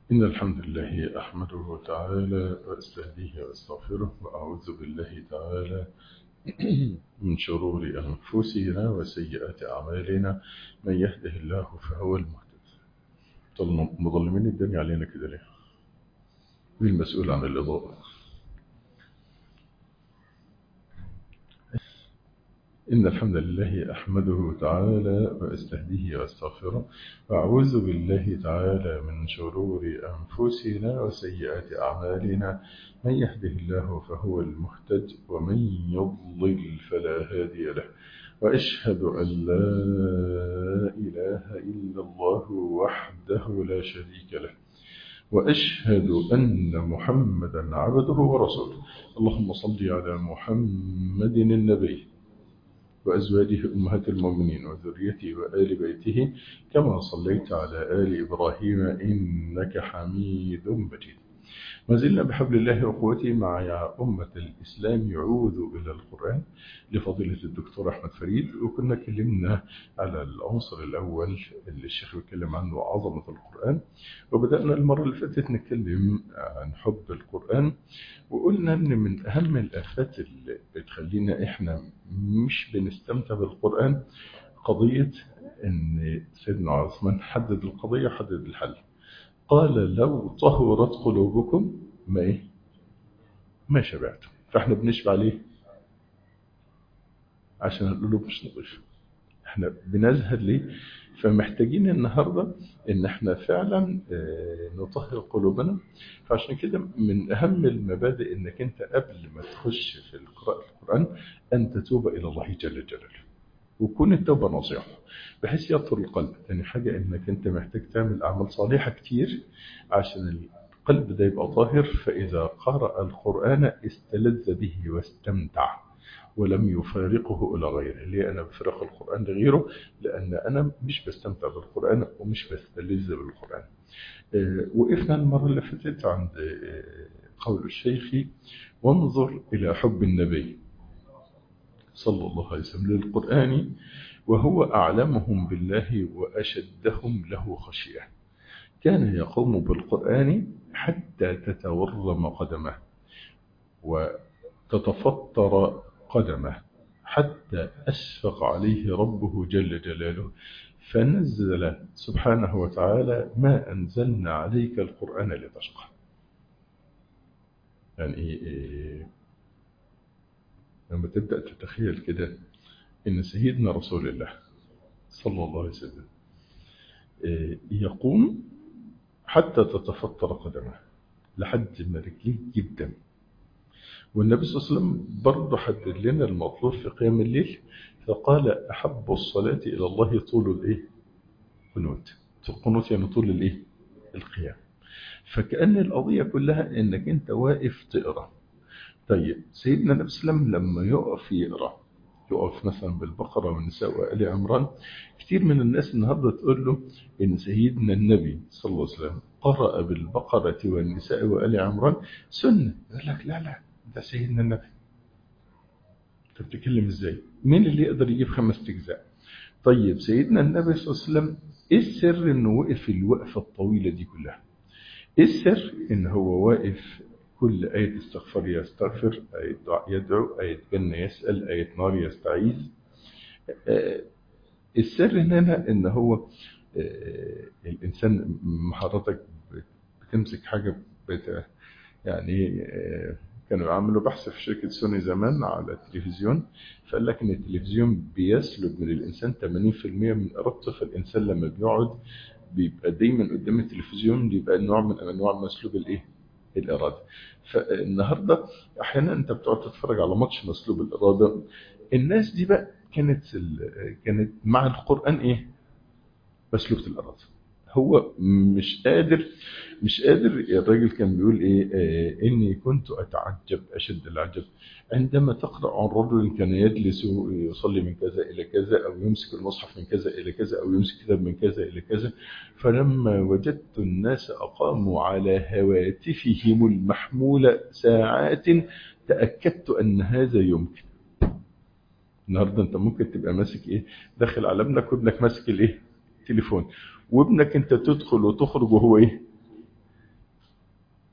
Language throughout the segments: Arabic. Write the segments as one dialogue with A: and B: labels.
A: إن الحمد لله أحمده تعالى وأستهديه وأستغفره وأعوذ بالله تعالى من شرور أنفسنا وسيئات أعمالنا. من يهده الله فهو المهتد. مظلمين الدنيا علينا كده ليه؟ مين المسؤول عن الإضاءة؟ إن الحمد لله أحمده تعالى وأستهديه وأستغفره وأعوذ بالله تعالى من شرور أنفسنا وسيئات أعمالنا. من يهده الله فهو المهتد ومن يضلل فلا هادي له. وأشهد أن لا إله إلا الله وحده لا شريك له، وأشهد أن محمدا عبده ورسوله. اللهم صل على محمد النبي وأزواجه أمهات المؤمنين وذريته وآل بيته كما صليت على آل إبراهيم إنك حميد مجيد. ما زلنا بحبل الله وقوته مع أمة الإسلام يعود إلى القرآن لفضيلة الدكتور أحمد فريد، وكنا كلمنا على العنصر الأول اللي الشيخ بيتكلم عنه عظمة القرآن، وبدأنا المرة اللي فاتت نتكلم عن حب القرآن، وقلنا أن من أهم الآفات اللي بتخلينا إحنا مش بنستمتع بالقرآن قضية أن سيدنا عثمان حدد القضية، حدد الحل. قال لو طهرت قلوبكم ما شبعتم. فاحنا بنشبع ليه؟ عشان القلوب مش نظيفة. احنا بنزهد ليه؟ فمحتاجين النهاردة ان احنا فعلا نطهر قلوبنا. فعشان كده من اهم المبادئ انك انت قبل ما تخش في قراءة القرآن ان تتوب الى الله جل جلاله، وكون التوبة نصيحة بحيث يطهر القلب. تاني حاجة انك انت محتاج تعمل اعمال صالحة كتير عشان القلب ده يبقى طاهر، فاذا قرأ القرآن استلذ به واستمتع ولم يفارقه إلى غيره. ليه أنا بفرق القرآن لغيره؟ لأن أنا مش بستمتع بالقرآن ومش بستلذ بالقرآن. وقفنا المرة اللي فاتت عند قول الشيخ: وانظر إلى حب النبي صلى الله عليه وسلم للقرآن وهو أعلمهم بالله وأشدهم له خشية. كان يقوم بالقرآن حتى تتورم قدمه وتتفطر قدمه، حتى أشفق عليه ربه جل جلاله فنزل سبحانه وتعالى: ما أنزلنا عليك القرآن لتشقى. يعني إيه؟ لما تبدأ تتخيل كده إن سيدنا رسول الله صلى الله عليه وسلم يقوم حتى تتفطر قدمه لحد ما رجليه جدا، والنبي صلى الله عليه وسلم برضه حدد لنا المطلوب في قيام الليل، فقال: أحب الصلاة إلى الله طول القنوت. القنوت يعني طول القيام. فكأن القضية كلها إنك أنت واقف تقرأ. طيب سيدنا النبي صلى الله عليه وسلم لما يقف يقرأ، يقف مثلا بالبقرة والنساء وآل عمران، كتير من الناس النهاردة تقول له إن سيدنا النبي صلى الله عليه وسلم قرأ بالبقرة والنساء وآل عمران سنة. يقول لك لا لا، ده سيدنا النبي. انت بتتكلم ازاي؟ مين اللي يقدر يجيب 5 أجزاء؟ طيب سيدنا النبي صلى الله عليه وسلم ايه السر انه وقف الوقفة الطويلة دي كلها؟ ايه السر ان هو واقف كل آية استغفار يستغفر، آية دعاء يدعو، آية جنة يسأل، آية نار يستعيذ؟ السر هنا ان هو الانسان حضرتك بتمسك حاجة يعني كانوا عملوا بحث في شركة سوني زمان على التلفزيون، فقال لك ان التلفزيون بيسلب من الانسان 80% من ارادته. فالانسان لما بيقعد بيبقى دايما قدام التلفزيون، بيبقى نوع من انواع مسلوب الاراده. فالنهارده احيانا انت بتقعد تتفرج على ماتش مسلوب الاراده. الناس دي بقى كانت مع القرآن مسلوبة الأراضي. هو مش قادر. الراجل كان بيقول إني كنت أتعجب أشد العجب عندما تقرأ عن رجل كان يجلس يصلي من كذا إلى كذا، أو يمسك المصحف من كذا إلى كذا، أو يمسك كتاب من كذا إلى كذا، فلما وجدت الناس أقاموا على هواتفهم المحمولة ساعات تأكدت أن هذا يمكن. النهارده انت ممكن تبقى ماسك داخل على ابنك، وابنك ماسك تليفون، وابنك انت تدخل وتخرج وهو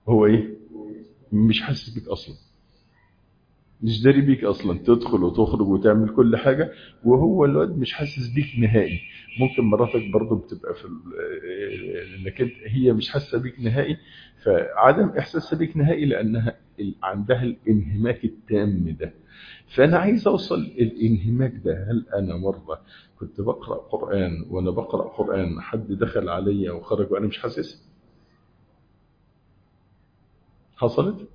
A: هو ايه؟ مش حاسس بيك اصلا، مش داري بيك اصلا، تدخل وتخرج وتعمل كل حاجه وهو الواد مش حاسس بيك نهائي. ممكن مراتك برضو بتبقى في انك هي مش حاسه بيك نهائي، فعدم احساسها بيك نهائي لانها عندها الانهماك التام ده. فانا عايز اوصل الانهماك ده. هل انا مره كنت بقرا قران، وانا بقرا قران حد دخل عليا وخرج وانا مش حاسس؟ حصلت؟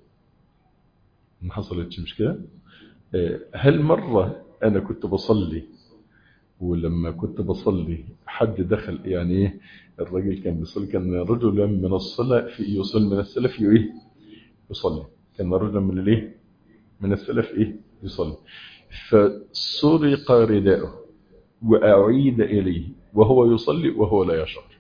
A: ما حصلتش، مش كده؟ هل مرة أنا كنت بصلي ولما كنت بصلي حد دخل، يعني إيه؟ الراجل كان بيصلي، كان رجلا من الصلاة في يصلي من السلف إيه؟ يصلي. كان رجلا من الإيه؟ من السلف إيه؟ يصلي. فسرق رداءه وأعيد إليه وهو يصلي وهو لا يشعر.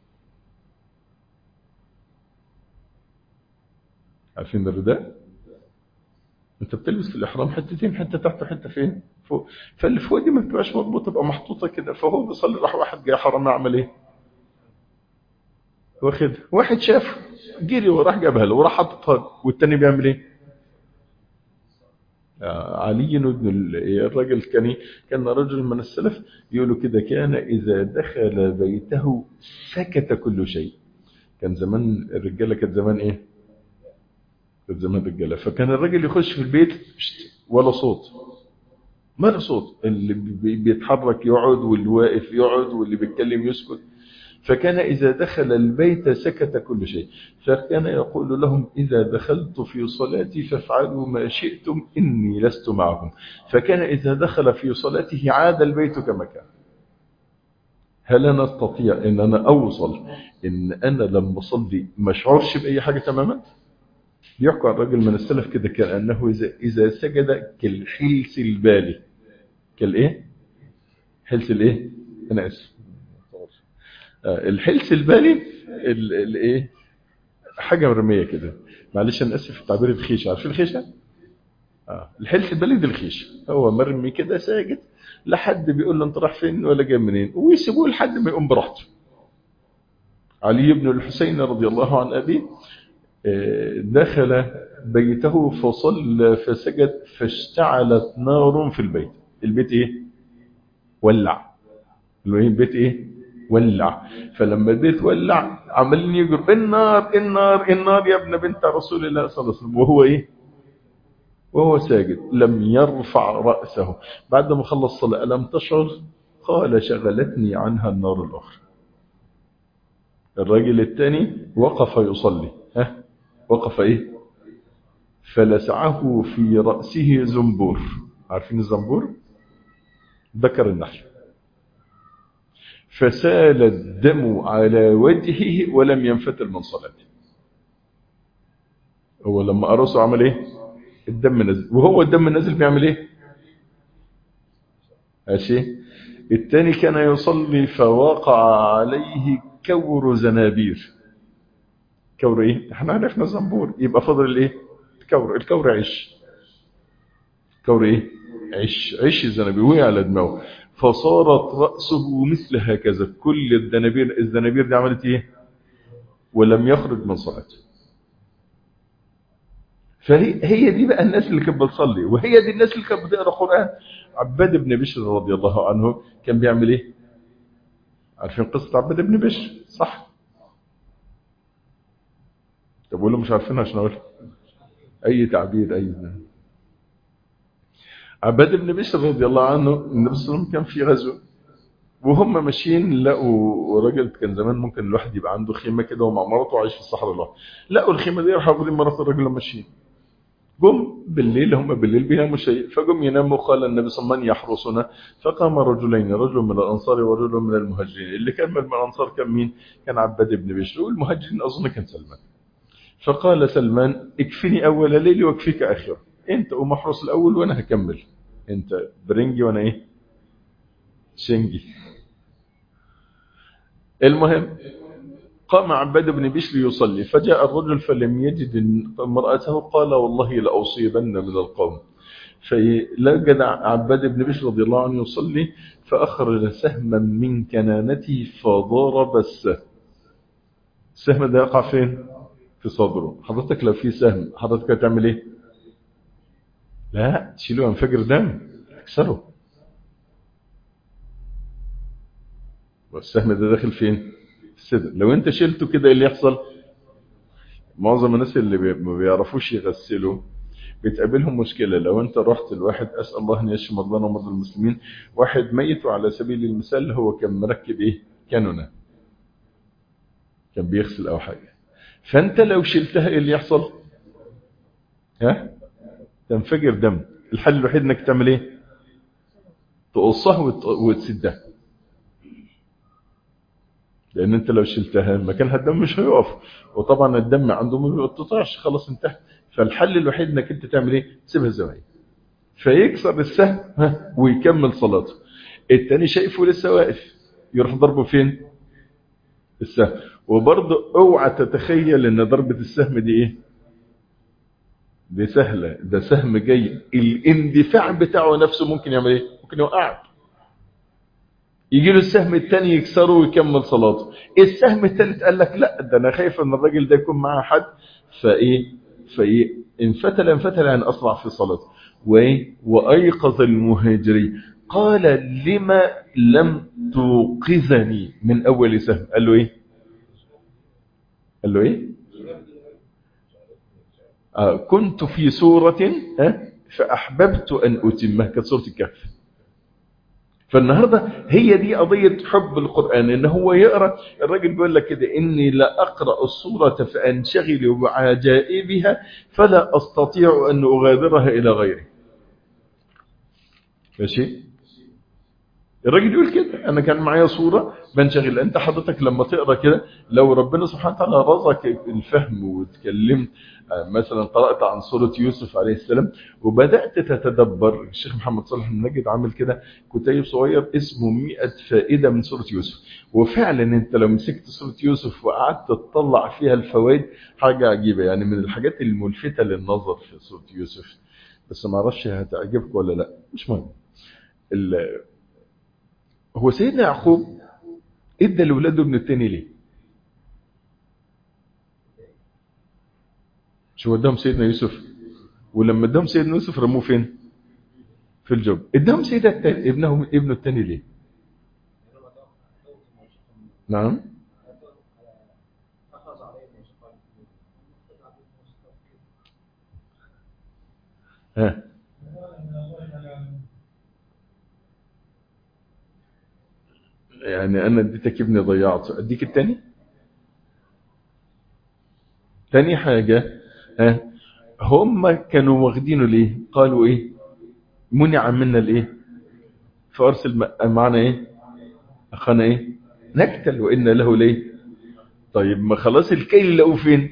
A: عارفين الرداء؟ انت بتلبس في الاحرام حتتين، حته تحت وحته فين فوق، فاللي فوق دي ما بتبقاش مربوطه، تبقى محطوطه كده. فهو بيصلي راح واحد جاي حرام، يعمل ايه؟ واخد واحد شاف جري وراح جابها له وراح حاططها له. والتاني بيعمل ايه؟ علي بن الرجل كان رجل من السلف يقولوا كده: كان اذا دخل بيته سكت كل شيء. كان زمان الرجاله، كانت زمان ايه؟ كانت زمان رجاله. فكان الراجل يخش في البيت ولا صوت، ما له صوت، اللي بيتحرك يقعد واللي واقف يقعد واللي بيتكلم يسكت. فكان إذا دخل البيت سكت كل شيء. فكان يقول لهم: إذا دخلت في صلاتي فافعلوا ما شئتم إني لست معكم. فكان إذا دخل في صلاته عاد البيت كما كان. هل أنا أستطيع أن أنا أوصل إن أنا لما أصلي ما أشعرش بأي حاجة تماما؟ يحكى عن رجل من السلف كده، كأنه إذا سجد كالحلس البالي. كالإيه؟ حلس الإيه؟ أنا آسف. الحلس البالي الايه، حاجه مرميه كده. معلش انا اسف في التعبير، الخيشه. عارفين الخيشه؟ الحلس البالي ده الخيشه، هو مرمي كده ساجد، لا حد بيقول له انت رايح فين ولا جاي منين، ويسيبوه لحد ما يقوم براحته. علي بن الحسين رضي الله عن ابيه دخل بيته فصلى فسجد فاشتعلت نار في البيت. البيت ايه؟ ولع. البيت ايه؟ ولع. فلما البيت ولع عمالين يجروا: النار النار النار يا ابن بنت رسول الله صلى الله عليه وسلم. وهو ايه؟ وهو ساجد لم يرفع رأسه. بعد ما خلص صلاة: ألم تشعر؟ قال: شغلتني عنها النار الأخرى. الراجل الثاني وقف يصلي، وقف ايه؟ فلسعه في رأسه زنبور. عارفين الزنبور؟ ذكر النحل. فسال الدم على وجهه ولم ينفتل من صلاته. هو لما أرسه عمل ايه؟ الدم نزل. وهو الدم نزل بيعمل ايه؟ ماشي. الثاني كان يصلي فوقع عليه كور زنابير. كور ايه؟ احنا عرفنا الزنبور، يبقى فضل الايه؟ الكور. الكور عش. كور ايه؟ عش. عش الزنابير وقع على دماغه، فصارت رأسه مثل هكذا. كل الزنابير دي عملت ايه؟ ولم يخرج من صلاته. فهي دي بقى الناس اللي كانت بتصلي، وهي دي الناس اللي كانت بتقرا قران. عباد بن بشر رضي الله عنه كان بيعمل ايه؟ عارفين قصه عباد بن بشر صح؟ طب قولوا مش عارفينها عشان اقول اي تعبير. اي عباد بن بشر رضي الله عنه، النبي صلى الله عليه وسلم كان في غزو وهم ماشيين، لقوا راجل. كان زمان ممكن الواحد يبقى عنده خيمه كده ومع مراته عايش في الصحراء الله. لقوا الخيمه دي، راحوا واخدين مرات الراجل ماشيين. جم بالليل، هم بالليل بيناموا شيء، فجم يناموا. قال النبي صلى الله عليه وسلم: من يحرسنا؟ فقام رجلين، رجل من الانصار ورجل من المهاجرين. اللي كان من الانصار كان مين؟ كان عباد بن بشر، والمهاجرين اظن كان سلمان. فقال سلمان: اكفني اول ليلي واكفيك اخره. انت قوم احرس الاول وانا هكمل. انت برنجي وانا ايه؟ شنجي. المهم قام عباد بن بشر يصلي، فجاء الرجل فلم يجد امرأته. قال: والله لأصيبن من القوم. فلجد عباد بن بشر رضي الله عنه يصلي، فأخرج سهما من كنانته فضرب السهم. السهم ده يقع فين؟ في صدره. حضرتك لو في سهم حضرتك هتعمل ايه؟ لا تشيله، ينفجر دم، تكسره. والسهم ده داخل فين؟ في الصدر. لو انت شلته كده ايه اللي يحصل؟ معظم الناس اللي ما بيعرفوش يغسلوا بتقابلهم مشكلة. لو انت رحت لواحد، اسأل الله ان يشفي مرضانا ومرضى المسلمين، واحد ميت وعلى سبيل المثال هو كان مركب ايه؟ كانونة، كان بيغسل او حاجة، فانت لو شلتها ايه اللي يحصل؟ ها؟ تنفجر دم. الحل الوحيد انك تعمل ايه؟ تقصها وتسدها، لان انت لو شلتها مكانها الدم مش هيقف، وطبعا الدم عنده ما بيتقطعش، خلاص انتهى. فالحل الوحيد انك انت تعمل ايه؟ تسيبها زي ما هي، فيكسر السهم ويكمل صلاته. التاني شايفه لسه واقف، يروح ضربه فين؟ السهم. وبرضه اوعى تتخيل ان ضربة السهم دي ايه؟ دي سهلة، ده سهم جاي الاندفاع بتاعه نفسه ممكن يعمل ايه؟ ممكن يوقعك. يجي له السهم الثاني يكسره ويكمل صلاته. السهم الثالث قال لك لا، ده انا خايف ان الراجل ده يكون معاه حد، فايه انفتل يعني اسرع في صلاته. وايقظ المهاجري قال لما لم توقظني من اول سهم؟ قال له ايه؟ قال له ايه؟ كنت في سورة فاحببت ان اتمها، كانت سورة الكهف. فالنهاردة هي دي قضية حب القرآن، ان هو يقرأ. الراجل بيقول لك كده: اني لا اقرأ السورة فانشغل بعجائبها فلا استطيع ان اغادرها الى غيري. ماشي؟ الراجل يقول كده: انا كان معايا صورة بنشغل. انت حضرتك لما تقرأ كده، لو ربنا سبحانه وتعالى رزقك الفهم وتكلمت، مثلا قرأت عن سورة يوسف عليه السلام وبدأت تتدبر، الشيخ محمد صالح النجد عامل كده كتيب صغير اسمه 100 فائدة من سورة يوسف. وفعلا انت لو مسكت سورة يوسف وقعدت تطلع فيها الفوائد، حاجة عجيبة يعني، من الحاجات الملفتة للنظر في سورة يوسف. بس ما اعرفش هتعجبك ولا لا، مش مهم. هو سيدنا يعقوب ادى لاولاده ابن التاني ليه؟ شو اداهم سيدنا يوسف، ولما اداهم سيدنا يوسف رموه فين؟ في الجب. اداهم سيدنا التاني ابنه التاني ليه؟ نعم. ها، يعني انا اديتك ابني ضيعته، اديك التاني؟ تاني حاجة، ها، هم كانوا واخدينه ليه؟ قالوا ايه؟ منع منا الايه؟ فارسل معنا ايه؟ اخانا ايه؟ نكتل وإنا له ليه؟ طيب ما خلاص الكيل لقوا فين؟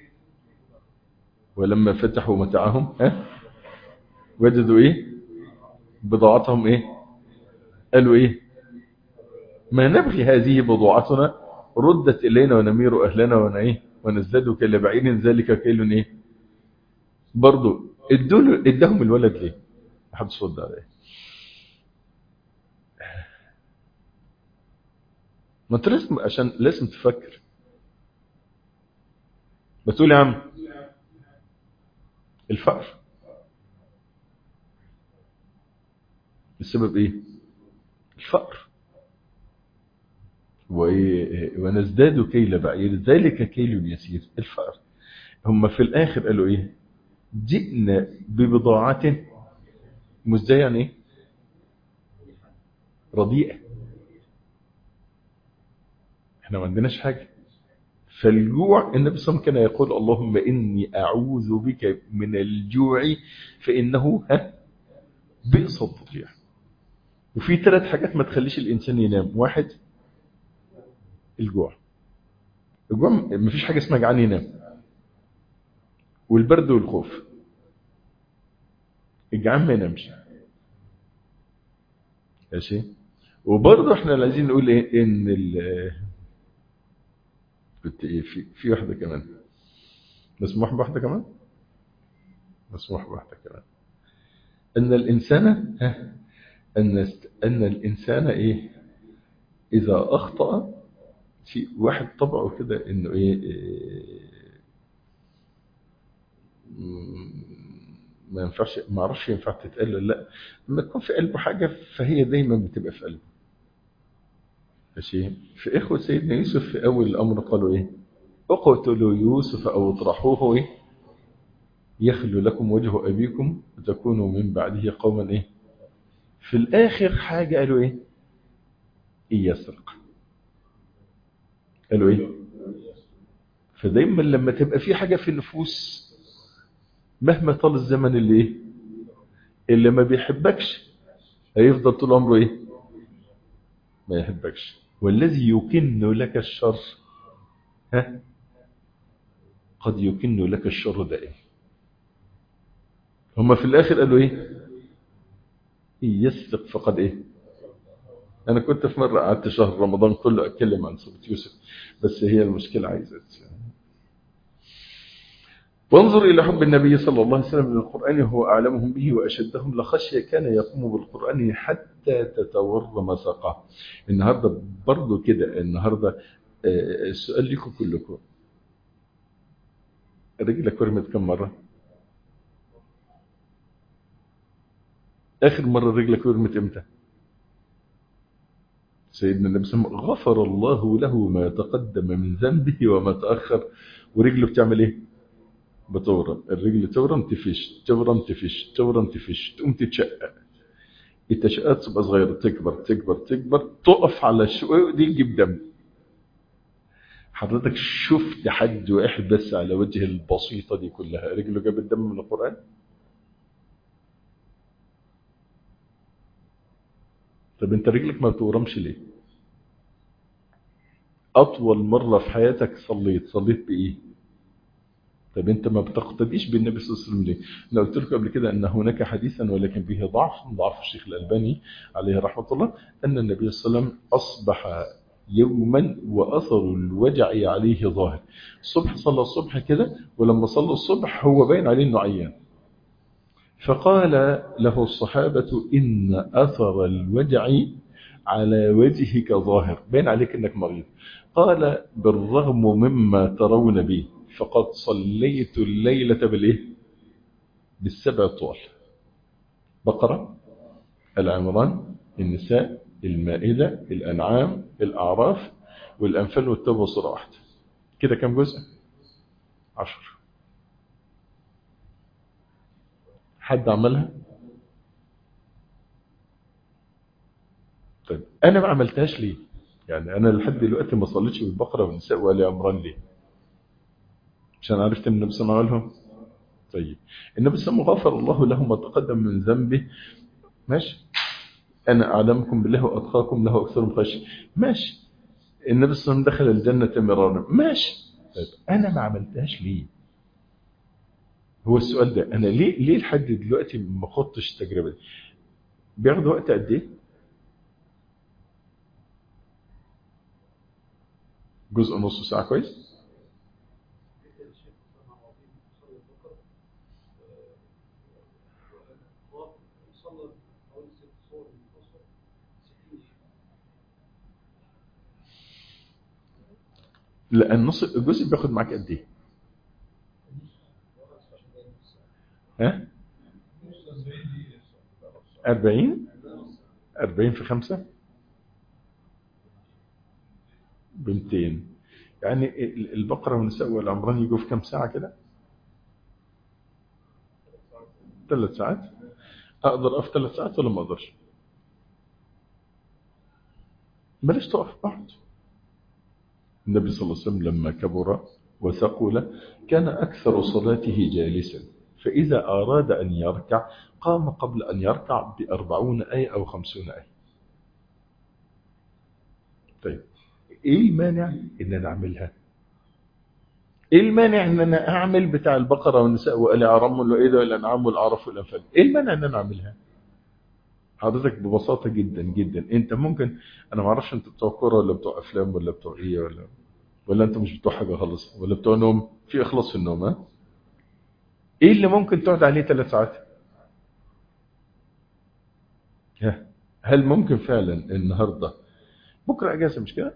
A: ولما فتحوا متاعهم وجدوا ايه؟ بضاعتهم ايه؟ قالوا ايه؟ ما نبغي هذه بضاعتنا ردت الينا ونمير اهلنا ونزداد كيل بعير ذلك كيل ايه؟ برضه ادهم الولد ليه؟ ما حدش رد عليه. ما انت لازم، عشان لازم تفكر. بتقول يا عم الفقر السبب ايه؟ الفقر. ونزداد كيل بعير ذلك كيل يسير. الفقر. هم في الاخر قالوا ايه؟ جئنا ببضاعة مزدية، يعني ايه؟ رديئة. احنا ما عندناش حاجة. فالجوع، النبي صلى الله عليه وسلم كان يقول: اللهم إني أعوذ بك من الجوع فإنه بئس التضييع. وفي 3 حاجات ما تخليش الإنسان ينام. 1، الجوع. الجوع ما فيش حاجة اسمها جعان ينام. والبرد والخوف. الجعان ما ينامش. ماشي. وبرضه احنا عايزين نقول ايه؟ ان كنت ايه، في واحدة كمان، مسموح بواحدة كمان، مسموح بواحدة كمان. ان الانسان ان الانسان ايه؟ اذا اخطأ، في واحد طبعه كده انه ايه، ما ينفعش، ما اعرفش ينفع تتقال ولا لا. لما تكون في قلبه حاجة فهي دايما بتبقى في قلبه. ماشي. في إخوة سيدنا يوسف في أول الأمر قالوا إيه؟ اقتلوا يوسف أو اطرحوه إيه؟ يخلو لكم وجه أبيكم وتكونوا من بعده قوما إيه؟ في الآخر حاجة قالوا إيه؟ إن يسرق. قالوا إيه؟ فدايما لما تبقى في حاجة في النفوس مهما طال الزمن اللي إيه؟ اللي ما بيحبكش هيفضل طول عمره إيه؟ ما يحبكش. والذي يكن لك الشر ها؟ قد يكن لك الشر دائما. هم في الآخر قالوا إيه؟ إن يسرق فقد إيه؟ أنا كنت في مرة قعدت شهر رمضان كله أتكلم عن سورة يوسف، بس هي المشكلة عايزة. وانظر إلى حب النبي صلى الله عليه وسلم للقرآن وهو أعلمهم به وأشدهم لخشية كان يقوم بالقرآن حتى تتورم ساقه. النهاردة برضو كده، النهاردة السؤال لكم كلكم، رجلك ورمت كم مرة؟ آخر مرة رجلك ورمت إمتى؟ سيدنا النبي صلى الله عليه وسلم غفر الله له ما تقدم من ذنبه وما تأخر، ورجله بتعمل إيه؟ بتورم. الرجل تورم تفش، تورم تفش، تورم تفش، تقوم تتشقق. التشققات تبقى صغيرة، تكبر تكبر تكبر، تقف على الشقوق دي تجيب دم. حضرتك شفت حد واحد بس على وجه البسيطة دي كلها رجله جابت دم من القرآن؟ طب انت رجلك ما بتورمش ليه؟ أطول مرة في حياتك صليت بإيه؟ طب انت ما بتقتديش بالنبي صلى الله عليه وسلم ليه؟ انا قلت لكم قبل كده ان هناك حديثا ولكن به ضعف الشيخ الألباني عليه رحمة الله، ان النبي صلى الله عليه وسلم اصبح يوما واثر الوجع عليه ظاهر. الصبح صلى الصبح كده، ولما صلى الصبح هو باين عليه انه عيان، فقال له الصحابة ان اثر الوجع على وجهك ظاهر، باين عليك انك مريض. قال بالرغم مما ترون به فقد صليت الليلة بالإيه؟ بالسبع طوال: بقرة، العمران، النساء، المائدة، الأنعام، الأعراف، والأنفال والتوبة صورة واحدة. كده كم جزء؟ 10. حد عملها؟ طيب أنا ما عملتهاش ليه؟ يعني أنا لحد دلوقتي ما صليتش بالبقرة والنساء ولا عمران ليه؟ عشان عرفت من النبي صلى الله عليه وسلم. طيب النبي صلى الله عليه وسلم غفر الله له ما تقدم من ذنبه، ماشي. أنا أعلمكم بالله وأتقاكم له أكثرهم خشية، ماشي. النبي صلى الله عليه وسلم دخل الجنة مرارا، ماشي. طيب أنا ما عملتهاش ليه؟ هو السؤال ده، أنا ليه لحد دلوقتي ما خضتش التجربة دي؟ بياخد وقت قد إيه؟ جزء نص ساعة كويس؟ لا، الجزء بياخد معاك قد إيه؟ ها؟ 40؟ 40 في 5 ب 200. يعني البقرة والنساء والعمران يجوا في كم ساعة كده؟ 3 ساعات. أقدر أقف 3 ساعات ولا ما أقدرش؟ بلاش تقف، اقعد. النبي صلى الله عليه وسلم لما كبر وثقل كان أكثر صلاته جالسا، فإذا أراد أن يركع قام قبل أن يركع ب40 آية أو 50 آية. طيب إيه المانع إن أنا أعملها؟ إيه المانع إن أنا أعمل بتاع البقرة والنساء وآل عمران والمائدة والأنعام والأعراف والأنفال؟ إيه المانع إن أنا أعملها؟ حضرتك ببساطة جدا جدا أنت ممكن، أنا ما أعرفش أنت بتوع كورة ولا بتوع أفلام ولا بتوع إيه، ولا أنت مش بتوع حاجة خالص، ولا بتوع نوم؟ في إخلاص في النوم؟ ها؟ إيه اللي ممكن تقعد عليه 3 ساعات؟ هل ممكن فعلا النهاردة بكرة أجازة مش كده؟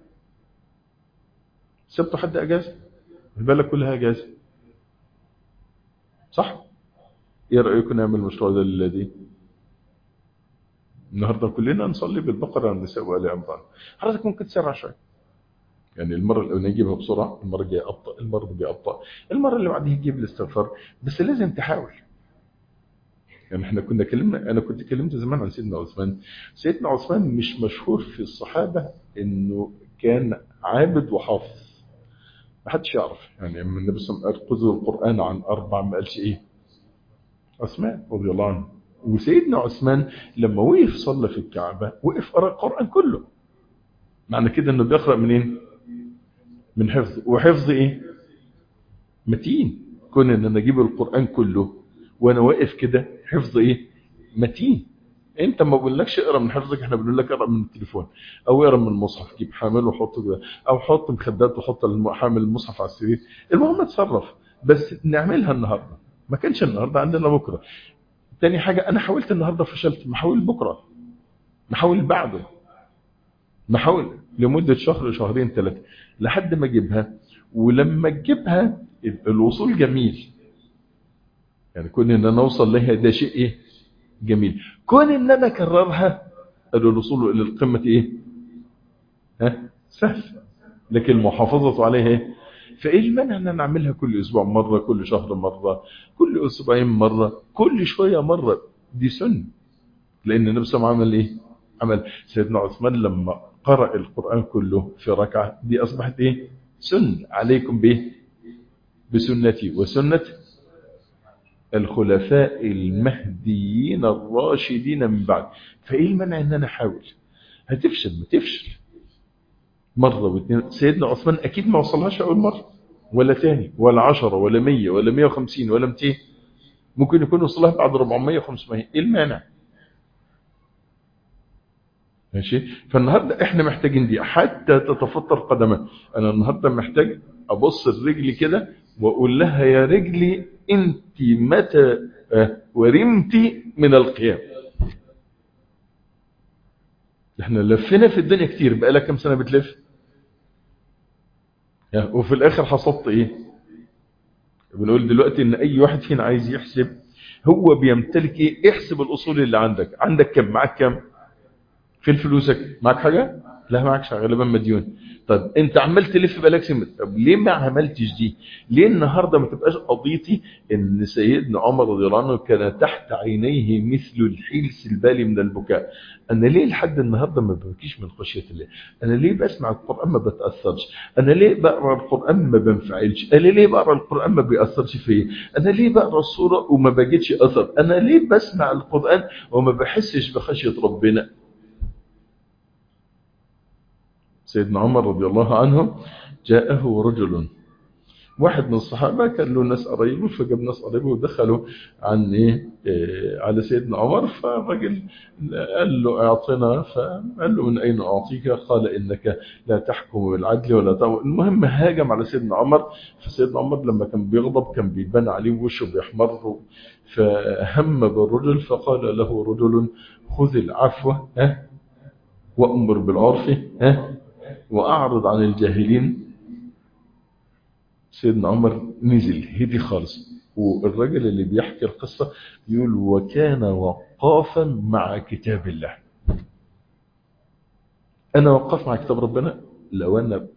A: سبت حد أجازة؟ البلد كلها أجازة. صح؟ ايه رأيكم نعمل المشروع ده لله؟ النهارده كلنا نصلي بالبقرة والنساء وآل عمران. حضرتك ممكن تسرع شوية، يعني المرة الأولانية يجيبها بسرعة، المرة الجاية أبطأ، المرة الجاية أبطأ، المرة اللي بعدها يجيب الاستغفار، بس لازم تحاول. يعني احنا كنا كلمنا، أنا كنت كلمت زمان عن سيدنا عثمان. سيدنا عثمان مش مشهور في الصحابة إنه كان عابد وحافظ، ما حدش يعرف. يعني لما النبي صلى الله عليه وسلم قال خذوا القرآن عن أربع، ما قالش إيه؟ عثمان رضي الله عنه. وسيدنا عثمان لما وقف صلى في الكعبة وقف قرأ القرآن كله. معنى كده إنه بيقرأ منين؟ من حفظ. وحفظ إيه؟ متين. كون إن أنا أجيب القرآن كله وأنا واقف كده، حفظ إيه؟ متين. أنت ما بقولكش اقرأ من حفظك، إحنا بنقول لك اقرأ من التليفون أو اقرأ من المصحف، جيب حامل وحطه كده، أو حط مخدات وحط حامل المصحف على السرير. المهم اتصرف، بس نعملها النهارده، ما كانش النهارده عندنا بكره. تاني حاجة، أنا حاولت النهاردة فشلت، محاول بكرة، محاول بعده، محاول لمدة شهر شهرين ثلاثة لحد ما أجيبها. ولما تجيبها الوصول جميل، يعني كون إن أنا أوصل لها ده شيء إيه؟ جميل. كون إن أنا أكررها الوصول إلى القمة إيه؟ سهل. لكن المحافظة عليها إيه؟ فإيه المانع أن أنا أعملها كل أسبوع مرة، كل شهر مرة، كل أسبوعين مرة، كل شوية مرة؟ دي سنة. لأن النبي صلى الله عليه وسلم عمل إيه؟ عمل سيدنا عثمان لما قرأ القرآن كله في ركعة، دي أصبحت إيه؟ سنة. عليكم به بسنتي وسنة الخلفاء المهديين الراشدين من بعد. فإيه المنع أن أنا أحاول؟ هتفشل، ما تفشل مرة واثنين. سيدنا عثمان أكيد ما وصلهاش أول مرة ولا تاني ولا 10 ولا 100 ولا 150 ولا 200، ممكن يكون وصلها بعد 400 500. إيه المانع؟ ماشي. فالنهارده احنا محتاجين دي حتى تتفطر قدمه. انا النهارده محتاج ابص لرجلي كده واقول لها يا رجلي انت متى ورمتي من القيام. احنا لفينا في الدنيا كتير، بقى لك كم سنه بتلف وفي الاخر حصلت ايه؟ بنقول دلوقتي ان اي واحد فينا عايز يحسب هو بيمتلك ايه. احسب الاصول اللي عندك كم، معاك كم في فلوسك؟ معاك حاجة؟ لا معكش، غالبا مديون. طب انت عمال تلف بالك سمت، طب ليه ما عملتش دي؟ ليه النهاردة ما تبقاش قضيتي ان سيدنا عمر رضي الله عنه كان تحت عينيه مثل الحلس البالي من البكاء؟ انا ليه لحد النهاردة ما ببكيش من خشية الله؟ انا ليه بسمع القرآن ما بتأثرش؟ انا ليه بقرأ القرآن ما بنفعلش؟ انا ليه بقرأ القرآن ما بيأثرش فيا؟ انا ليه بقرأ السورة وما بجدش اثر؟ انا ليه بسمع القرآن وما بحسش بخشية ربنا؟ سيدنا عمر رضي الله عنه جاءه رجل، واحد من الصحابة كان له ناس قريبه، فجاب ناس قريبه ودخلوا عن على سيدنا عمر. فالرجل قال له اعطنا، فقال له من أين أعطيك؟ قال إنك لا تحكم بالعدل ولا تأمر. المهم هاجم على سيدنا عمر. فسيدنا عمر لما كان بيغضب كان بيبان عليه وشه بيحمر، فهم بالرجل فقال له رجل خذ العفو وأمر بالعرف وأعرض عن الجاهلين. سيدنا عمر نزل هدي خالص. والرجل اللي بيحكي القصة يقول وكان وقافا مع كتاب الله. أنا وقف مع كتاب ربنا. لو أنا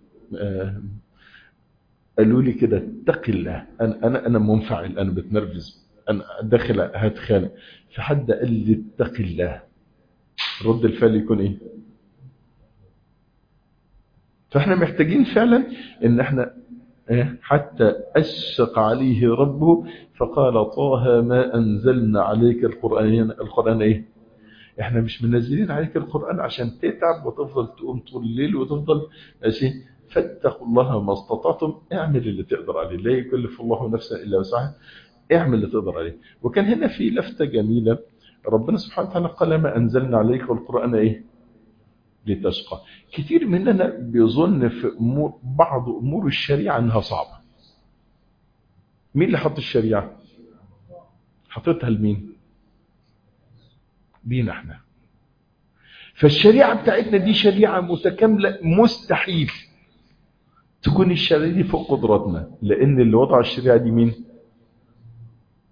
A: قالوا لي كده اتق الله، أنا منفعل، أنا بتنرفز، أنا داخل هتخانق، فحد قال لي اتق الله، رد الفعل يكون إيه؟ فإحنا محتاجين فعلا إن إحنا حتى أشق عليه ربه فقال طه ما أنزلنا عليك القرآن إيه؟ إحنا مش منزلين عليك القرآن عشان تتعب وتفضل تقوم طول الليل وتفضل ماشي. فاتقوا الله ما استطعتم، اعمل اللي تقدر عليه، لا يكلف الله نفسا إلا وسعها، اعمل اللي تقدر عليه. وكان هنا في لفتة جميلة، ربنا سبحانه وتعالى قال ما أنزلنا عليك القرآن إيه؟ لتشقى. كتير مننا بيظن في بعض أمور الشريعة أنها صعبة. مين اللي حط الشريعة؟ حطتها لمين؟ لينا احنا. فالشريعة بتاعتنا دي شريعة متكاملة، مستحيل تكون الشريعة دي فوق قدراتنا، لأن اللي وضع الشريعة دي مين؟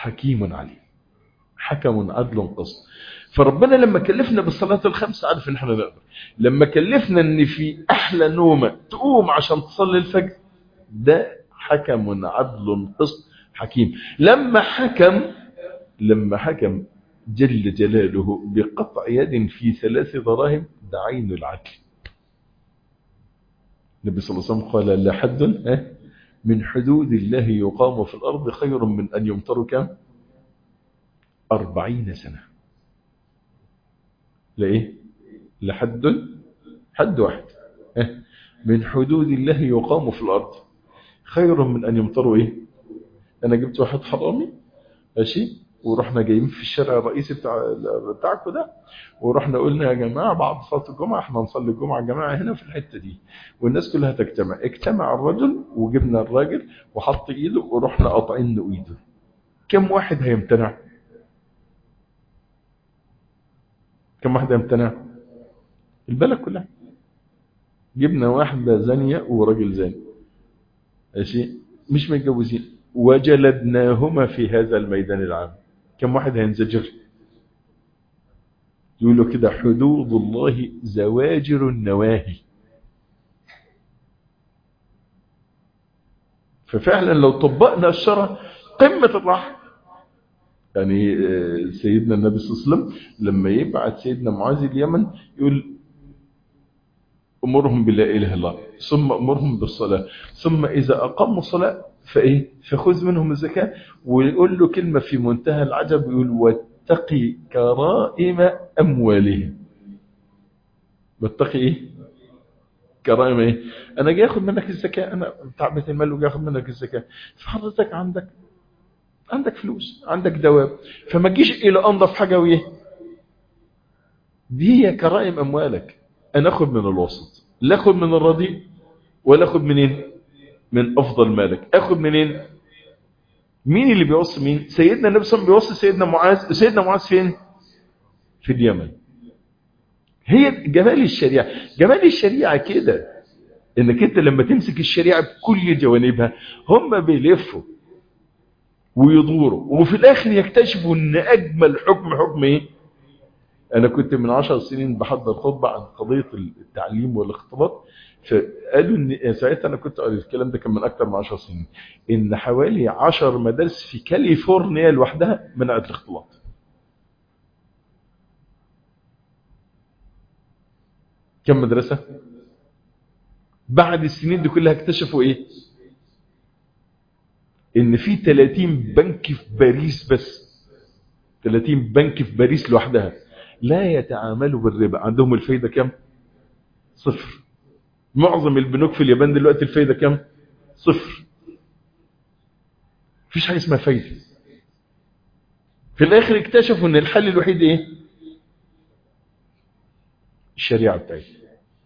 A: حكيم عليم، حكم عدل قسط. فربنا لما كلفنا بالصلاة الخمس عارف ان احنا نقدر. لما كلفنا ان في احلى نومة تقوم عشان تصلي الفجر، ده حكم عدل قسط حكيم. لما حكم جل جلاله بقطع يد في 3 دراهم، ده عين العدل. النبي صلى الله عليه وسلم قال: لحد من حدود الله يقام في الأرض خير من أن يمطروا كم 40 سنة. لإيه؟ حد واحد من حدود الله يقام في الأرض خير من أن يمطروا إيه؟ أنا جبت واحد حرامي ماشي، ورحنا جايين في الشارع الرئيسي بتاعكم ده، ورحنا قلنا يا جماعة بعد صلاة الجمعة احنا نصلي الجمعة يا جماعة هنا في الحتة دي، والناس كلها تجتمع. اجتمع الرجل وجبنا الراجل وحط ايده ورحنا قاطعين له ايده. كم واحد هيمتنع؟ البلد كلها. جبنا واحدة زانية وراجل زاني ماشي مش متجوزين، وجلدناهما في هذا الميدان العام. كم واحد هينزجر؟ يقولوا كده: حدود الله زواجر النواهي. ففعلا لو طبقنا الشرع قمة الرحمة. يعني سيدنا النبي صلى الله عليه وسلم لما يبعث سيدنا معاذ اليمن يقول: أمرهم بلا إله إلا الله، ثم أمرهم بالصلاة، ثم إذا أقاموا الصلاة فخذ منهم الزكاة. ويقول له كلمة في منتهى العجب، يقول: واتقي كرائم أموالهم. واتقي إيه؟ كرائم إيه؟ أنا جاي أخذ منك الزكاة، أنا بتاع بيت المال وجاي أخذ منك الزكاة. فحضرتك عندك فلوس، عندك دواب، فما تجيش إلى أنظف حاجة وإيه؟ دي هي كرائم أموالك. أنا أخذ من الوسط، لا أخذ من الرديء ولا أخذ منين؟ من أفضل مالك. أخذ منين؟ مين اللي بيوصي مين؟ سيدنا النبي صلى الله عليه وسلم بيوصي سيدنا معاذ. سيدنا معاذ فين؟ في اليمن. هي جمال الشريعة. جمال الشريعة كده، انك انت لما تمسك الشريعة بكل جوانبها، هم بيلفوا ويدوروا وفي الاخر يكتشفوا ان اجمل حكم ايه؟ انا كنت من 10 سنين بحضر خطبة عن قضية التعليم والاختلاط، فقالوا ان ساعتها انا كنت قال الكلام ده كان من اكتر من 10 سنين، ان حوالي 10 مدارس في كاليفورنيا لوحدها منعت الاختلاط. كم مدرسة؟ بعد السنين دي كلها اكتشفوا ايه؟ ان في 30 بنك في باريس، بس 30 بنك في باريس لوحدها لا يتعاملوا بالربا. عندهم الفايدة كم؟ 0. معظم البنوك في اليابان دلوقتي الفايدة كم؟ 0. مفيش حاجة اسمها فايدة. في الاخر اكتشفوا ان الحل الوحيد ايه؟ الشريعة بتاعتنا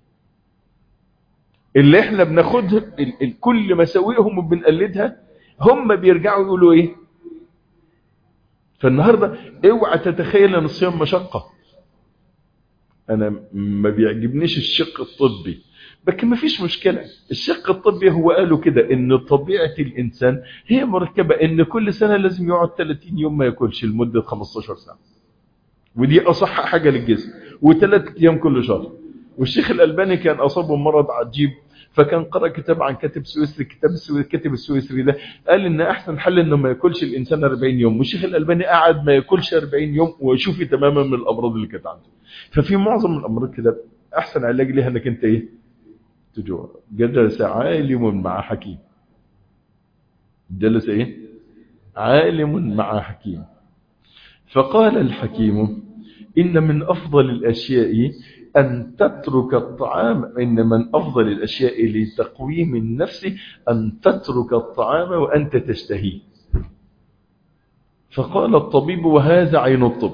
A: اللي احنا بناخدها كل مساوئهم وبنقلدها، هم بيرجعوا يقولوا ايه؟ فالنهاردة اوعى تتخيل ان الصيام مشقة. انا ما بيعجبنيش الشق الطبي، لكن ما فيش مشكلة. الشق الطبي هو قالوا كده ان طبيعة الانسان هي مركبة، ان كل سنة لازم يقعد 30 يوم ما ياكلش لمدة 15 سنة، ودي اصح حاجة للجسم، و3 ايام كل شهر. والشيخ الألباني كان أصابه مرض عجيب، فكان قرأ كتاب عن كاتب سويسري. كاتب السويسري ده قال إن أحسن حل إنه ما يأكلش الإنسان 40 يوم، والشيخ الألباني قعد ما يأكلش 40 يوم ويشوفي تماما من الأمراض اللي كانت عنده. ففي معظم الأمراض كده أحسن علاج ليها إنك أنت إيه؟ تجوع. جلس عالم مع حكيم. جلس إيه؟ عالم مع حكيم. فقال الحكيم: إن من أفضل الأشياء أن تترك الطعام. إن من أفضل الأشياء لتقويم النفس أن تترك الطعام وأنت تشتهيه. فقال الطبيب: وهذا عين الطب.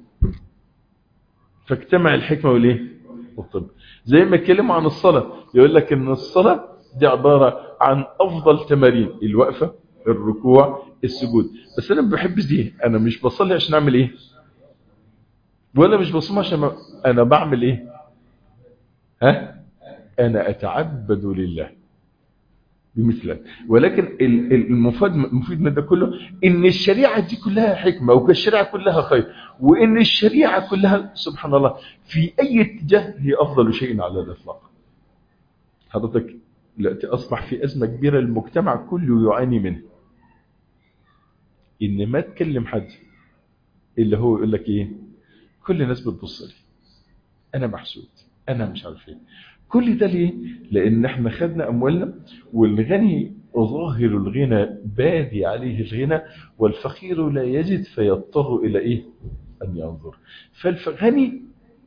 A: فاجتمع الحكمة والإيه؟ والطب. زي ما اتكلموا عن الصلاة، يقول لك إن الصلاة دي عبارة عن أفضل تمارين: الوقفة، الركوع، السجود. بس أنا ما بحبش دي. أنا مش بصلي عشان أعمل إيه؟ ولا مش بصوم عشان أنا بعمل إيه؟ أنا أتعبد لله. بمثله. ولكن المفيد من ده كله ان الشريعه دي كلها حكمه، والشريعه كلها خير، وان الشريعه كلها سبحان الله في اي اتجاه هي افضل شيء على الاطلاق. حضرتك دلوقتي اصبح في ازمه كبيره المجتمع كله يعاني منها، ان ما تكلم حد اللي هو يقول لك ايه، كل الناس بتبص لي، انا محسود، انا مش عارف ايه. كل ده ليه؟ لان احنا خدنا اموالنا، والغني ظاهر الغنى بادي عليه الغنى، والفقير لا يجد فيضطر الى ايه؟ ان ينظر. فالغني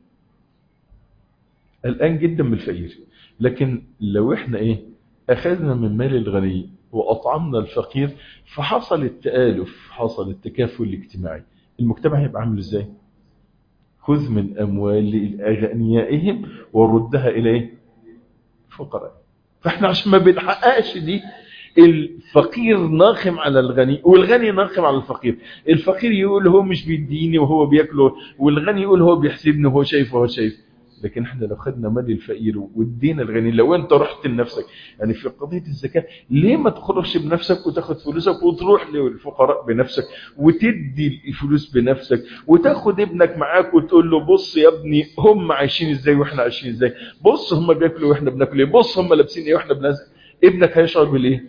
A: الان جدا من الفقير. لكن لو احنا ايه، اخذنا من مال الغني واطعمنا الفقير، فحصل التآلف، حصل التكافل الاجتماعي، المجتمع هيبقى عامل ازاي؟ خذ من اموال اغنيائهم وردها الى ايه؟ فقراء. فاحنا عشان ما بنحققش دي، الفقير ناقم على الغني، والغني ناقم على الفقير. الفقير يقول هو مش بيديني وهو بياكله، والغني يقول هو بيحسبني وهو شايف وهو شايف. لكن احنا لو خدنا مال الفقير وادينا الغني، لو انت رحت لنفسك يعني في قضيه الزكاه، ليه ما تخرجش بنفسك وتاخد فلوسك وتروح للفقراء بنفسك وتدي الفلوس بنفسك، وتاخد ابنك معاك وتقول له بص يا ابني هم عايشين ازاي واحنا عايشين ازاي، بص هم بياكلوا واحنا بناكل ايه، بص هم لابسين ايه واحنا بنلبس. ابنك هيشعر بالايه؟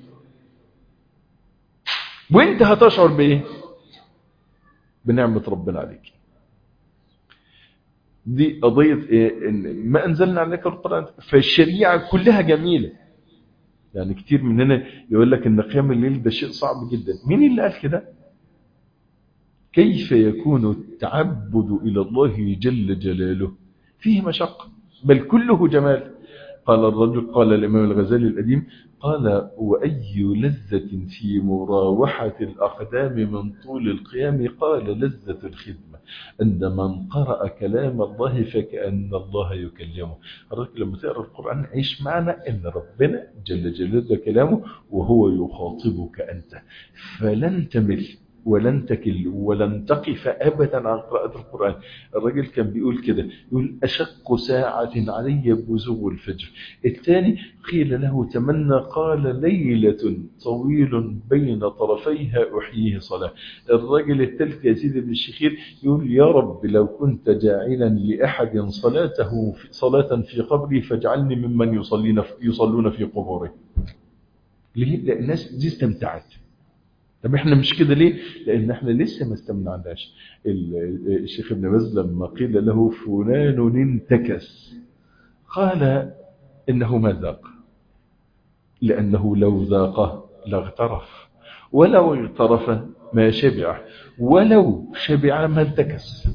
A: وانت هتشعر بايه؟ بنعمه ربنا عليك. دي قضيه إيه؟ إن ما انزلنا عليك القران، فالشريعه كلها جميله. يعني كتير مننا يقول لك ان قيام الليل ده شيء صعب جدا. مين اللي قال كده؟ كيف يكون التعبد الى الله جل جلاله فيه مشقه، بل كله جمال. قال الرجل، قال الامام الغزالي القديم، قال واي لذه في مراوحه الاقدام من طول القيام، قال لذه الخدمه ان من قرأ كلام الله فكأن الله يكلمه. الرجل لما تقرأ القرآن عيش معنى ان ربنا جل جلاله كلامه وهو يخاطبك انت، فلن تمل ولن تكل ولن تقف ابدا عن قراءة القرآن. الرجل كان بيقول كده، يقول اشق ساعة علي بزوغ الفجر. الثاني قيل له تمنى، قال ليلة طويل بين طرفيها احييه صلاة. الرجل الثالث يزيد بن الشخير يقول يا رب لو كنت جاعلا لأحد صلاة في قبري فاجعلني ممن يصلون في قبوره. ليه؟ لأن الناس دي استمتعت. طب احنا مش كده ليه؟ لأن احنا لسه ما استمتعناش. الشيخ ابن باز لما قيل له فلان انتكس، قال إنه ما ذاق، لأنه لو ذاقه لاغترف، ولو اغترف ما شبع، ولو شبع ما انتكس.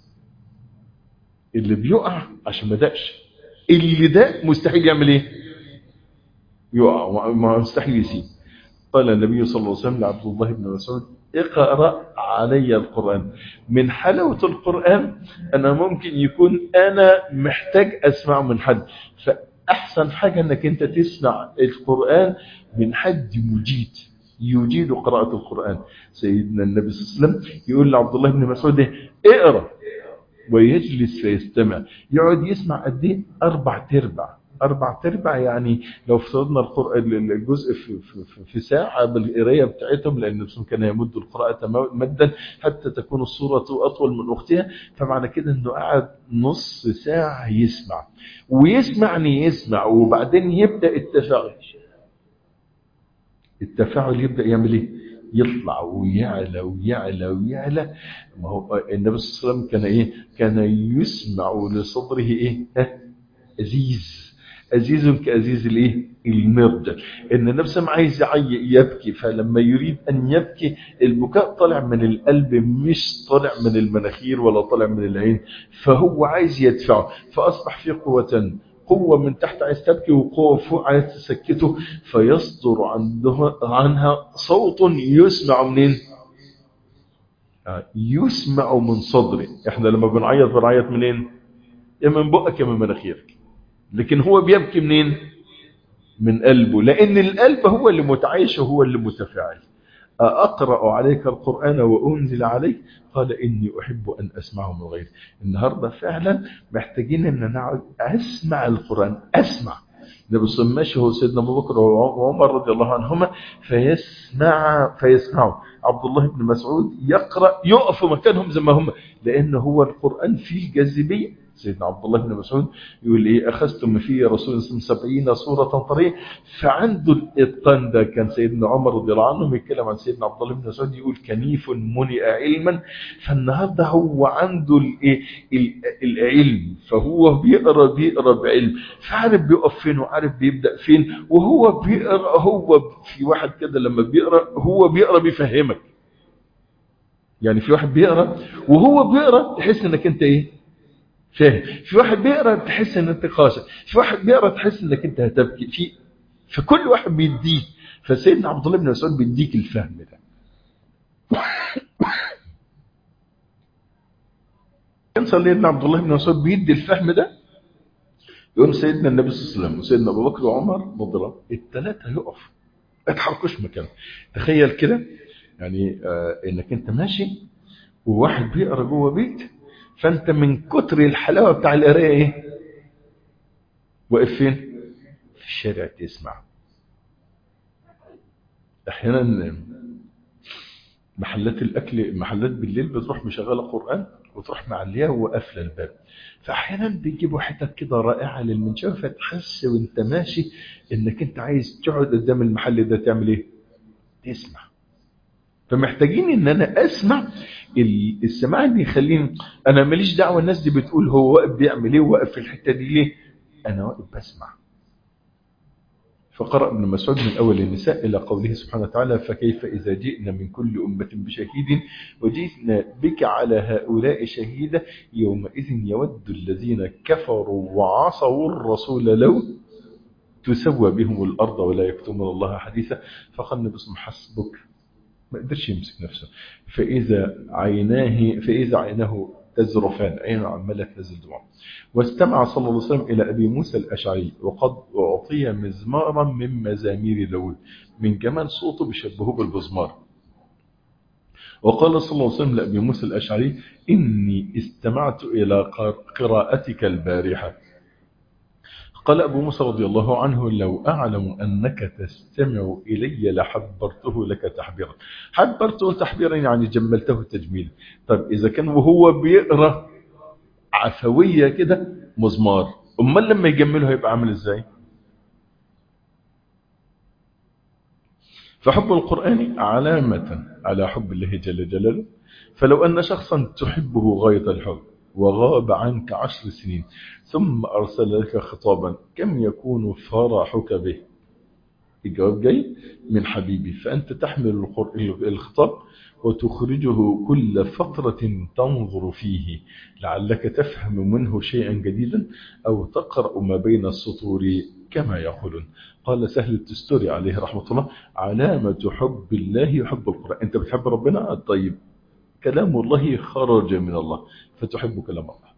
A: اللي بيقع عشان ما دقش، اللي ده مستحيل يعمل ايه؟ يقع، مستحيل يسيب. قال النبي صلى الله عليه وسلم لعبد الله بن مسعود اقرأ علي القرآن. من حلاوة القرآن أنا ممكن يكون أنا محتاج أسمع من حد، فأحسن حاجة أنك أنت تسمع القرآن من حد مجيد يجيد قراءة القرآن. سيدنا النبي صلى الله عليه وسلم يقول لعبد الله بن مسعود اقرأ، ويجلس فيستمع. يقعد يسمع قد ايه؟ 4/4 يعني لو افترضنا القرآن الجزء في ساعة بالقراية بتاعتهم، لأن نفسهم كان يمد القراءة مدا حتى تكون الصورة أطول من أختها، فمعنى كده أنه قعد نص ساعة يسمع، يسمع وبعدين يبدأ التفاعل يبدأ يعمل ايه؟ يطلع ويعلى ويعلى ويعلى. ما هو النبي صلى الله عليه وسلم كان ايه؟ كان يسمع لصدره ايه؟ أزيز كأزيز الايه؟ المرجل. ان النبي صلى الله عليه وسلم عايز يبكي، فلما يريد ان يبكي البكاء طالع من القلب مش طالع من المناخير ولا طالع من العين، فهو عايز يدفعه، فاصبح فيه قوة من تحت عايز تبكي، وقوة فوق عايز تسكته، فيصدر عنها صوت يسمع منين؟ يسمع من صدره. احنا لما بنعيط منين؟ يا من بقك يا من مناخيرك. لكن هو بيبكي منين؟ من قلبه، لأن القلب هو اللي متعايش وهو اللي متفاعل. أقرأ عليك القرآن وأنزل عليك، قال إني أحب أن أسمعه من غيري. النهاردة فعلا محتاجين أن نقعد أسمع القرآن، النبي صلى الله عليه وسلم ماشي هو سيدنا أبو بكر وعمر رضي الله عنهما، فيسمعوا عبد الله بن مسعود يقرأ، يقفوا مكانهم زي ما هم، لأن هو القرآن فيه جاذبية. سيدنا عبد الله بن مسعود يقول إيه: أخذتم في رسول الله 70 سورة طرية. فعنده الإتقان ده. كان سيدنا عمر رضي الله عنه يتكلم عن سيدنا عبد الله بن مسعود يقول: كنيف منئ علما. فالنهارده هو عنده العلم، فهو بيقرأ بعلم، فعارف بيقف فين وعارف بيبدأ فين. وهو بيقرأ، هو في واحد كده لما بيقرأ هو بيقرأ بيفهمك. يعني في واحد بيقرأ وهو بيقرأ تحس انك انت ايه؟ فاهم. في واحد بيقرأ تحس ان انت خاشع. في واحد بيقرأ تحس انك انت هتبكي. في كل واحد بيديك. فسيدنا عبد الله بن مسعود بيديك الفهم ده. كان سيدنا عبد الله بن مسعود بيدي الفهم ده، يقوم سيدنا النبي صلى الله عليه وسلم وسيدنا ابو بكر وعمر رضي الله الثلاثه يقف، ما يتحركوش مكانه. تخيل كده يعني انك انت ماشي وواحد بيقرا جوه بيت، فانت من كتر الحلاوه بتاع القرايه ايه؟ واقف فين؟ في الشارع تسمع. احيانا محلات الاكل، محلات بالليل بتروح مشغله قران وتروح معليها وقافله الباب، فاحيانا بيجيبوا حتت كده رائعه للمنشاه، فتحس وانت ماشي انك انت عايز تقعد قدام المحل ده تعمل ايه؟ تسمع. فمحتاجين ان انا اسمع. السماع اللي يخليني انا ماليش دعوه الناس دي بتقول هو واقف بيعمل ايه وواقف في الحته دي ليه، انا واقف بسمع. فقرأ ابن مسعود من أول النساء إلى قوله سبحانه وتعالى: فكيف إذا جئنا من كل أمة بشهيد وجئنا بك على هؤلاء شهيدا يومئذ يود الذين كفروا وعصوا الرسول لو تسوى بهم الأرض ولا يكتمون الله حديثا. فقال النبي صلى الله عليه وسلم: حسبك. ما قدرش يمسك نفسه. فإذا عينه تزرفان، عينه عمالة تنزل دموع. واستمع صلى الله عليه وسلم إلى أبي موسى الأشعري وقد أعطي مزمارا من مزامير داود، من جمال صوته بيشبهوه بالمزمار. وقال صلى الله عليه وسلم لأبي موسى الأشعري: إني استمعت إلى قراءتك البارحة. قال أبو موسى رضي الله عنه: لو أعلم أنك تستمع إلي لحبرته لك تحبيرا. حبرته تحبيرا يعني جملته تجميلا. طب إذا كان وهو بيقرأ عفوية كده مزمار، أمال لما يجمله هيبقى عامل إزاي؟ فحب القرآن علامة على حب الله جل جلاله. فلو أن شخصا تحبه غاية الحب وغاب عنك 10 سنين ثم أرسل لك خطابا، كم يكون فرحك به؟ الجواب جاي من حبيبي. فأنت تحمل الخطاب وتخرجه كل فترة تنظر فيه لعلك تفهم منه شيئا جديدا أو تقرأ ما بين السطور كما يقولون. قال سهل التستوري عليه رحمة الله: علامة حب الله حب القرآن. أنت بتحب ربنا؟ طيب كلام الله خرج من الله فتحب كلام الله.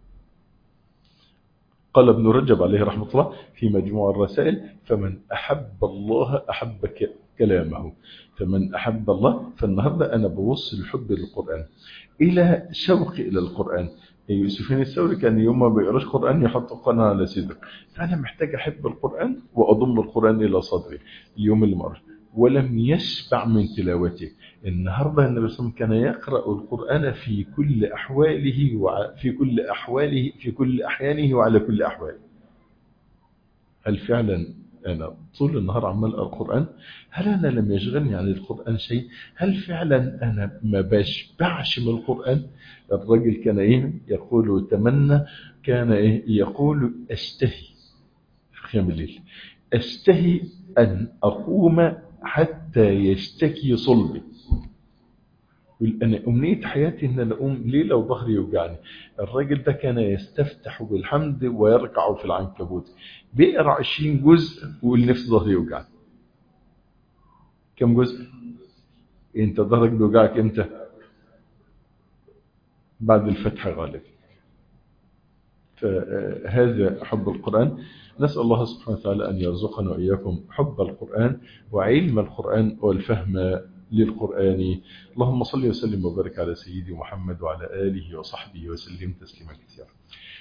A: قال ابن رجب عليه رحمة الله في مجموع الرسائل: فمن أحب الله أحب كلامه. فمن أحب الله. فالنهاردة أنا بوصل الحب للقرآن إلى شوق إلى القرآن. سفيان الثوري كان يوم ما بيقراش قرآن يحط قناة على صدره. فأنا محتاج أحب القرآن وأضم القرآن إلى صدري. اليوم اللي مر ولم يشبع من تلاوته. النهاردة النبي صلى الله عليه وسلم كان يقرأ القرآن في كل أحواله في كل أحيانه وعلى كل أحواله. هل فعلا أنا طول النهار عمال أقرأ القرآن؟ هل أنا لم يشغلني عن القرآن شيء؟ هل فعلا أنا ما بشبعش من القرآن؟ الرجل كان يقول تمنى، كان يقول أشتهي في قيام الليل، أشتهي أن أقوم حتى يشتكي صلبي. أنا أمنية حياتي أن أنا أقوم ليلة وظهري يوجعني. الراجل ده كان يستفتح بالحمد ويركع في العنكبوت، بيقرأ 20 جزء ويقول نفس ظهري يوجعني. كم جزء؟ أنت ظهرك بيوجعك إمتى؟ بعد الفتح غالبا. فهذا حب القرآن. نسأل الله سبحانه وتعالى أن يرزقنا وإياكم حب القرآن وعلم القرآن والفهم للقرآن. اللهم صل وسلم وبارك على سيدي محمد وعلى آله وصحبه وسلم تسليما كثيرا.